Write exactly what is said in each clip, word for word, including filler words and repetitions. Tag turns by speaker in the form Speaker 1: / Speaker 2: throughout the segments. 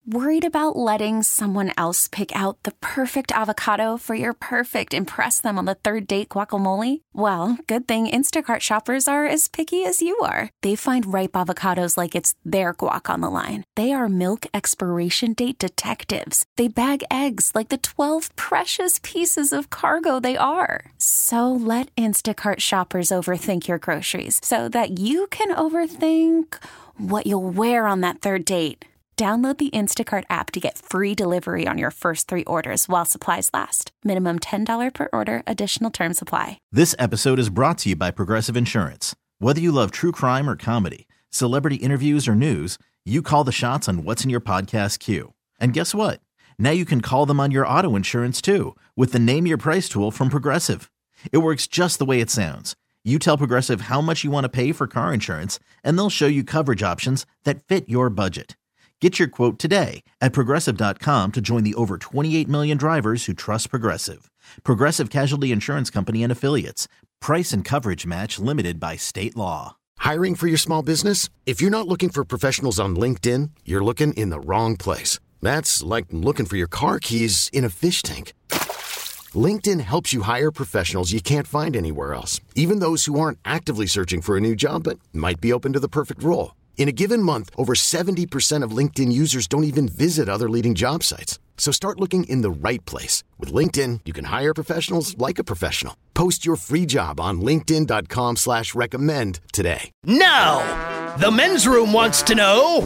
Speaker 1: Worried about letting someone else pick out the perfect avocado for your perfect impress them on the third date guacamole? Well, good thing Instacart shoppers are as picky as you are. They find ripe avocados like it's their guac on the line. They are milk expiration date detectives. They bag eggs like the twelve precious pieces of cargo they are. So let Instacart shoppers overthink your groceries so that you can overthink what you'll wear on that third date. Download the Instacart app to get free delivery on your first three orders while supplies last. Minimum ten dollars per order. Additional terms apply.
Speaker 2: This episode is brought to you by Progressive Insurance. Whether you love true crime or comedy, celebrity interviews or news, you call the shots on what's in your podcast queue. And guess what? Now you can call them on your auto insurance too with the Name Your Price tool from Progressive. It works just the way it sounds. You tell Progressive how much you want to pay for car insurance, and they'll show you coverage options that fit your budget. Get your quote today at Progressive dot com to join the over twenty-eight million drivers who trust Progressive. Progressive Casualty Insurance Company and Affiliates. Price and coverage match limited by state law.
Speaker 3: Hiring for your small business? If you're not looking for professionals on LinkedIn, you're looking in the wrong place. That's like looking for your car keys in a fish tank. LinkedIn helps you hire professionals you can't find anywhere else, even those who aren't actively searching for a new job but might be open to the perfect role. In a given month, over seventy percent of LinkedIn users don't even visit other leading job sites. So start looking in the right place. With LinkedIn, you can hire professionals like a professional. Post your free job on linkedin dot com slash recommend today.
Speaker 4: Now, the men's room wants to know,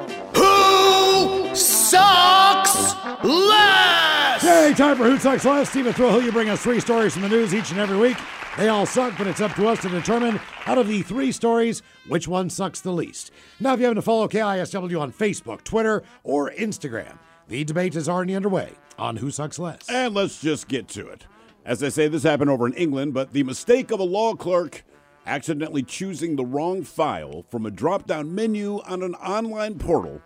Speaker 4: who sucks less?
Speaker 5: Hey, time for Who Sucks Less. Stephen Thrill, you bring us three stories from the news each and every week. They all suck, but it's up to us to determine, out of the three stories, which one sucks the least. Now, if you happen to follow K I S W on Facebook, Twitter, or Instagram, the debate is already underway on Who Sucks Less.
Speaker 6: And let's just get to it. As I say, this happened over in England, but the mistake of a law clerk accidentally choosing the wrong file from a drop-down menu on an online portal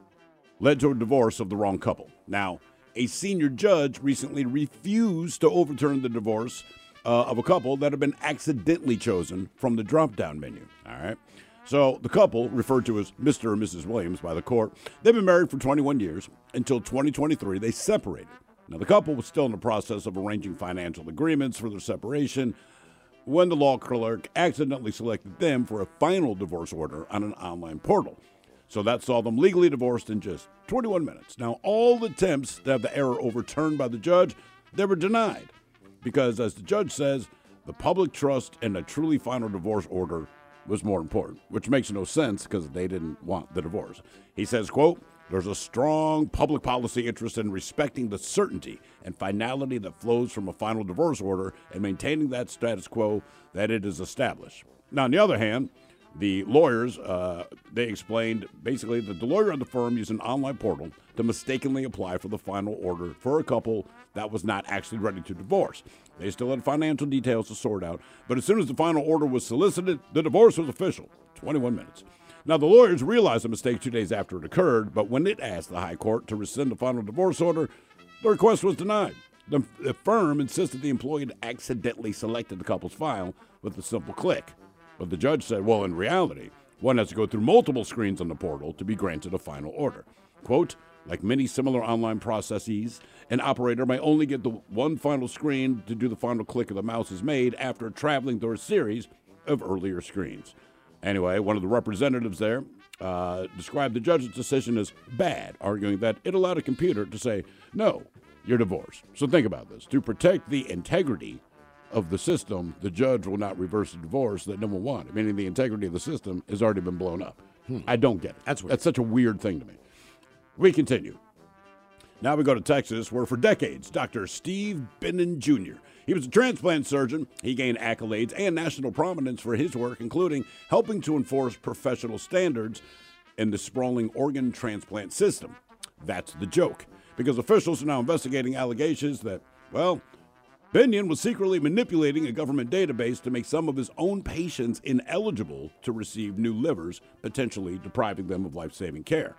Speaker 6: led to a divorce of the wrong couple. Now, a senior judge recently refused to overturn the divorce Uh, of a couple that had been accidentally chosen from the drop-down menu. All right. So the couple, referred to as Mister and Missus Williams by the court, they've been married for twenty-one years. Until twenty twenty-three, they separated. Now, the couple was still in the process of arranging financial agreements for their separation when the law clerk accidentally selected them for a final divorce order on an online portal. So that saw them legally divorced in just twenty-one minutes. Now, all attempts to have the error overturned by the judge, they were denied. Because, as the judge says, the public trust in a truly final divorce order was more important, which makes no sense because they didn't want the divorce. He says, quote, "There's a strong public policy interest in respecting the certainty and finality that flows from a final divorce order and maintaining that status quo that it is established." Now, on the other hand, the lawyers, uh, they explained basically that the lawyer at the firm used an online portal to mistakenly apply for the final order for a couple that was not actually ready to divorce. They still had financial details to sort out, but as soon as the final order was solicited, the divorce was official, twenty-one minutes. Now, the lawyers realized the mistake two days after it occurred, but when it asked the high court to rescind the final divorce order, the request was denied. The, the firm insisted the employee had accidentally selected the couple's file with a simple click. But the judge said, well, in reality, one has to go through multiple screens on the portal to be granted a final order. Quote, "Like many similar online processes, an operator may only get the one final screen to do the final click of the mouse is made after traveling through a series of earlier screens." Anyway, one of the representatives there uh, described the judge's decision as bad, arguing that it allowed a computer to say, no, you're divorced. So think about this. To protect the integrity of the system, the judge will not reverse a divorce that no one wanted, meaning the integrity of the system has already been blown up. Hmm. I don't get it.
Speaker 5: That's weird.
Speaker 6: That's such a weird thing to me. We continue. Now we go to Texas, where for decades, Doctor Steve Benden Junior He was a transplant surgeon. He gained accolades and national prominence for his work, including helping to enforce professional standards in the sprawling organ transplant system. That's the joke, because officials are now investigating allegations that, well, Benden was secretly manipulating a government database to make some of his own patients ineligible to receive new livers, potentially depriving them of life-saving care.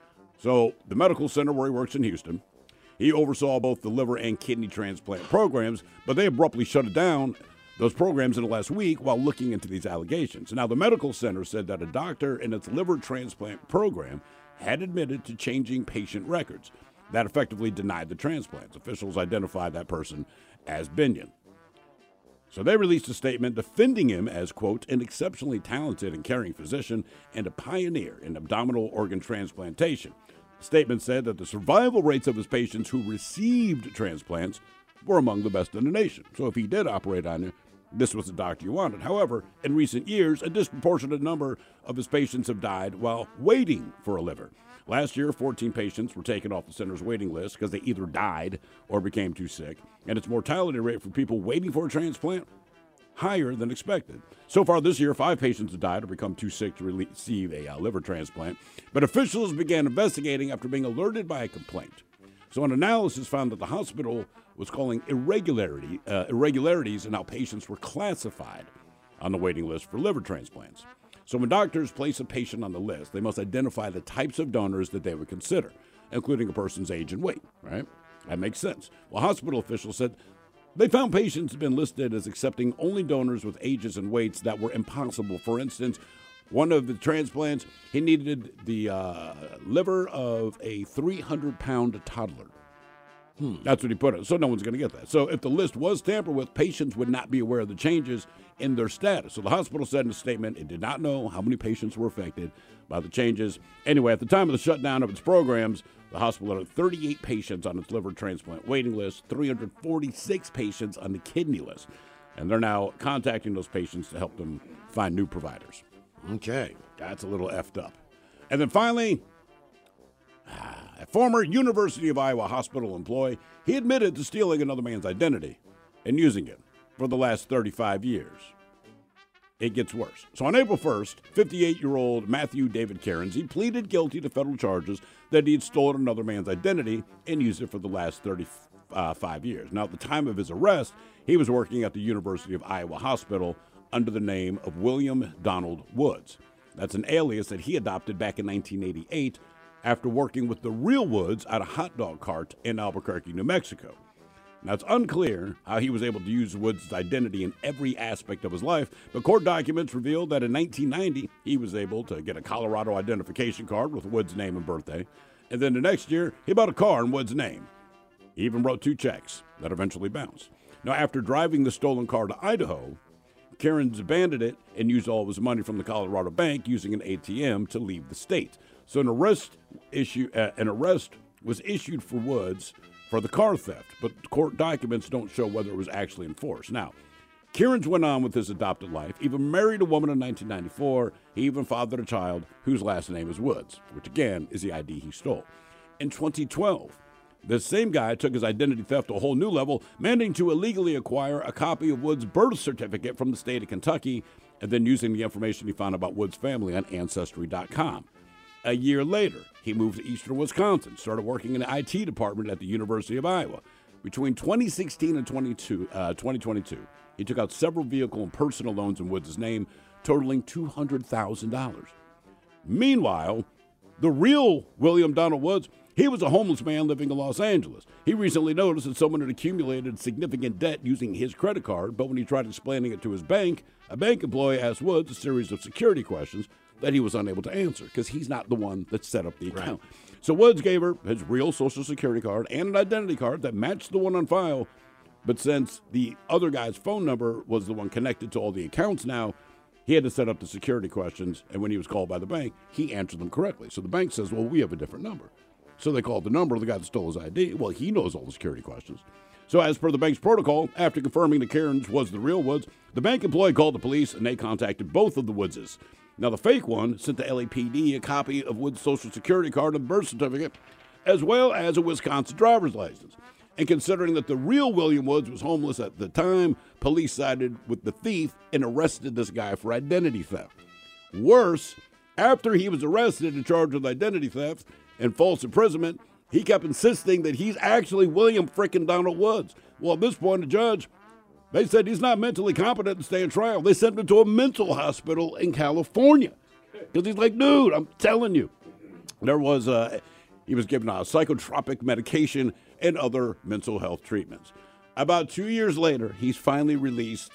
Speaker 6: So the medical center where he works in Houston, he oversaw both the liver and kidney transplant programs, but they abruptly shut it down, those programs, in the last week while looking into these allegations. Now, the medical center said that a doctor in its liver transplant program had admitted to changing patient records. That effectively denied the transplants. Officials identified that person as Binion. So they released a statement defending him as, quote, an exceptionally talented and caring physician and a pioneer in abdominal organ transplantation. The statement said that the survival rates of his patients who received transplants were among the best in the nation. So if he did operate on you, this was the doctor you wanted. However, in recent years, a disproportionate number of his patients have died while waiting for a liver. Last year, fourteen patients were taken off the center's waiting list because they either died or became too sick, and its mortality rate for people waiting for a transplant higher than expected. So far this year, five patients have died or become too sick to receive a uh, liver transplant, but officials began investigating after being alerted by a complaint. So an analysis found that the hospital was calling irregularity, uh, irregularities in how patients were classified on the waiting list for liver transplants. So when doctors place a patient on the list, they must identify the types of donors that they would consider, including a person's age and weight, right? That makes sense. Well, hospital officials said they found patients had been listed as accepting only donors with ages and weights that were impossible. For instance, one of the transplants, he needed the uh, liver of a three hundred pound toddler. Hmm. That's what he put it. So no one's going to get that. So if the list was tampered with, patients would not be aware of the changes in their status. So the hospital said in a statement it did not know how many patients were affected by the changes. Anyway, at the time of the shutdown of its programs, the hospital had thirty-eight patients on its liver transplant waiting list, three hundred forty-six patients on the kidney list. And they're now contacting those patients to help them find new providers. Okay, that's a little effed up. And then finally, a former University of Iowa hospital employee, he admitted to stealing another man's identity and using it for the last thirty-five years. It gets worse. So on April first, fifty-eight-year-old Matthew David Cairns, he pleaded guilty to federal charges that he had stolen another man's identity and used it for the last thirty-five years. Now, at the time of his arrest, he was working at the University of Iowa Hospital under the name of William Donald Woods. That's an alias that he adopted back in nineteen eighty-eight after working with the real Woods at a hot dog cart in Albuquerque, New Mexico. Now, it's unclear how he was able to use Woods' identity in every aspect of his life, but court documents revealed that in nineteen ninety, he was able to get a Colorado identification card with Woods' name and birthday, and then the next year, he bought a car in Woods' name. He even wrote two checks that eventually bounced. Now, after driving the stolen car to Idaho, Cairns abandoned it and used all of his money from the Colorado bank using an A T M to leave the state. So an arrest issue, uh, an arrest was issued for Woods for the car theft, but court documents don't show whether it was actually enforced. Now, Cairns went on with his adopted life, even married a woman in nineteen ninety-four. He even fathered a child whose last name is Woods, which again is the I D he stole. In twenty twelve, the same guy took his identity theft to a whole new level, managing to illegally acquire a copy of Woods' birth certificate from the state of Kentucky, and then using the information he found about Woods' family on Ancestry dot com. A year later, he moved to eastern Wisconsin, started working in the I T department at the University of Iowa. Between twenty sixteen and twenty twenty-two, he took out several vehicle and personal loans in Woods' name, totaling two hundred thousand dollars. Meanwhile, the real William Donald Woods, he was a homeless man living in Los Angeles. He recently noticed that someone had accumulated significant debt using his credit card, but when he tried explaining it to his bank, a bank employee asked Woods a series of security questions that he was unable to answer because he's not the one that set up the account. Right. So Woods gave her his real Social Security card and an identity card that matched the one on file, but since the other guy's phone number was the one connected to all the accounts now, he had to set up the security questions, and when he was called by the bank, he answered them correctly. So the bank says, well, we have a different number. So they called the number of the guy that stole his I D. Well, he knows all the security questions. So as per the bank's protocol, after confirming that Cairns was the real Woods, the bank employee called the police, and they contacted both of the Woodses. Now, the fake one sent the L A P D a copy of Woods' Social Security card and birth certificate, as well as a Wisconsin driver's license. And considering that the real William Woods was homeless at the time, police sided with the thief and arrested this guy for identity theft. Worse, after he was arrested and charged with identity theft and false imprisonment, he kept insisting that he's actually William frickin' Donald Woods. Well, at this point, the judge, they said he's not mentally competent to stay in trial. They sent him to a mental hospital in California. Because he's like, dude, I'm telling you. There was, uh, he was given a psychotropic medication and other mental health treatments. About two years later, he's finally released,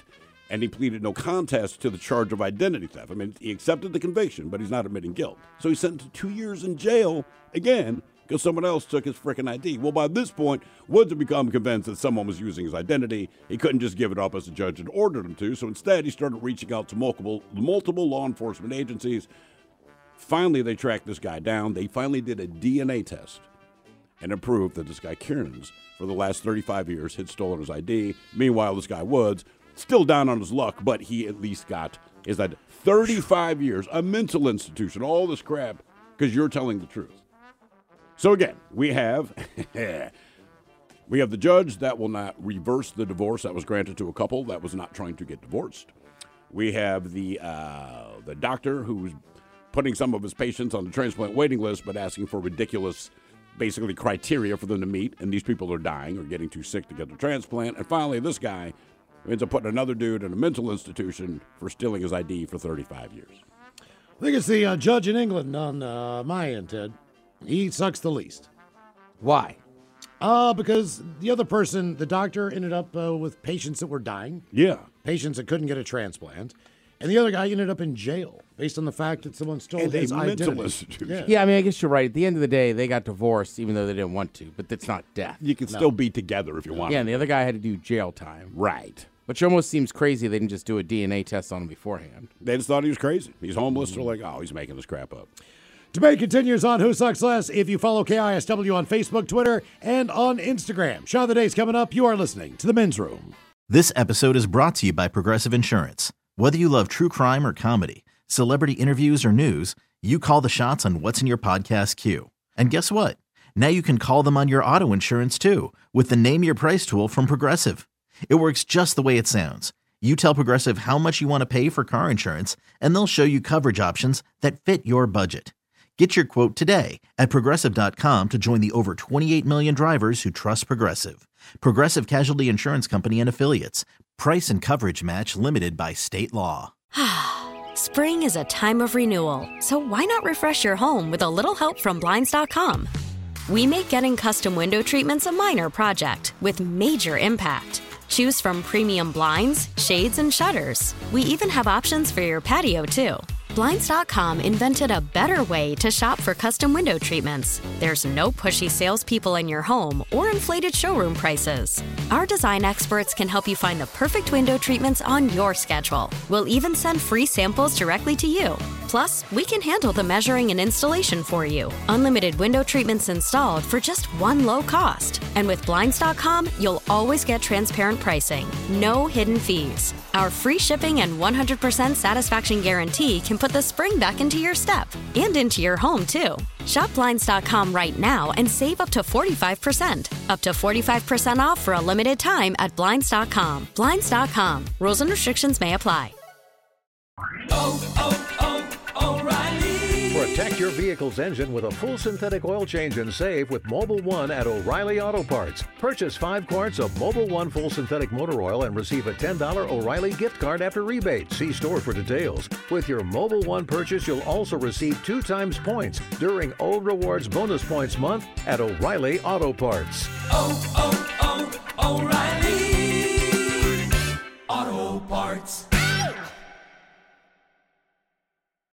Speaker 6: and he pleaded no contest to the charge of identity theft. I mean, he accepted the conviction, but he's not admitting guilt. So he's sentenced to two years in jail again because someone else took his frickin' I D. Well, by this point, Woods had become convinced that someone was using his identity. He couldn't just give it up as the judge had ordered him to, so instead he started reaching out to multiple, multiple law enforcement agencies. Finally, they tracked this guy down. They finally did a D N A test, and it proved that this guy Kierans, for the last thirty-five years, had stolen his I D. Meanwhile, this guy Woods, still down on his luck, but he at least got his I D. thirty-five years, a mental institution, all this crap, because you're telling the truth. So again, we have we have the judge that will not reverse the divorce that was granted to a couple that was not trying to get divorced. We have the uh, the doctor who's putting some of his patients on the transplant waiting list, but asking for ridiculous, basically, criteria for them to meet, and these people are dying or getting too sick to get the transplant. And finally, this guy ends up putting another dude in a mental institution for stealing his I D for thirty-five years.
Speaker 5: I think it's the uh, judge in England on uh, my end, Ted. He sucks the least.
Speaker 7: Why?
Speaker 5: Uh, because the other person, the doctor, ended up uh, with patients that were dying.
Speaker 6: Yeah.
Speaker 5: Patients that couldn't get a transplant. And the other guy ended up in jail based on the fact that someone stole
Speaker 6: And
Speaker 5: his
Speaker 6: a mental
Speaker 5: identity.
Speaker 6: institution.
Speaker 5: Yeah.
Speaker 7: Yeah, I mean, I guess you're right. At the end of the day, they got divorced even though they didn't want to, but that's not death.
Speaker 6: You can still be together if you want.
Speaker 7: Yeah, and the other guy had to do jail time.
Speaker 6: Right.
Speaker 7: Which almost seems crazy they didn't just do a D N A test on him beforehand.
Speaker 6: They just thought he was crazy. He's homeless. They're like, oh, he's making this crap up.
Speaker 5: Debate continues on Who Sucks Less if you follow K I S W on Facebook, Twitter, and on Instagram. Shot of the Day's coming up. You are listening to The Men's Room.
Speaker 2: This episode is brought to you by Progressive Insurance. Whether you love true crime or comedy, celebrity interviews or news, you call the shots on what's in your podcast queue. And guess what? Now you can call them on your auto insurance too with the Name Your Price tool from Progressive. It works just the way it sounds. You tell Progressive how much you want to pay for car insurance, and they'll show you coverage options that fit your budget. Get your quote today at Progressive dot com to join the over twenty-eight million drivers who trust Progressive. Progressive Casualty Insurance Company and Affiliates. Price and coverage match limited by state law.
Speaker 8: Spring is a time of renewal, so why not refresh your home with a little help from Blinds dot com? We make getting custom window treatments a minor project with major impact. Choose from premium blinds, shades, and shutters. We even have options for your patio, too. Blinds dot com invented a better way to shop for custom window treatments. There's no pushy salespeople in your home or inflated showroom prices. Our design experts can help you find the perfect window treatments on your schedule. We'll even send free samples directly to you. Plus, we can handle the measuring and installation for you. Unlimited window treatments installed for just one low cost. And with Blinds dot com, you'll always get transparent pricing. No hidden fees. Our free shipping and one hundred percent satisfaction guarantee can put the spring back into your step and into your home, too. Shop Blinds dot com right now and save up to forty-five percent. Up to forty-five percent off for a limited time at Blinds dot com. Blinds dot com. Rules and restrictions may apply.
Speaker 9: Oh, oh, oh, O'Reilly.
Speaker 10: Protect your vehicle's engine with a full synthetic oil change and save with Mobil one at O'Reilly Auto Parts. Purchase five quarts of Mobil one full synthetic motor oil and receive a ten dollars O'Reilly gift card after rebate. See store for details. With your Mobil one purchase, you'll also receive two times points during O Rewards Bonus Points Month at O'Reilly Auto Parts.
Speaker 9: Oh, oh, oh, O'Reilly.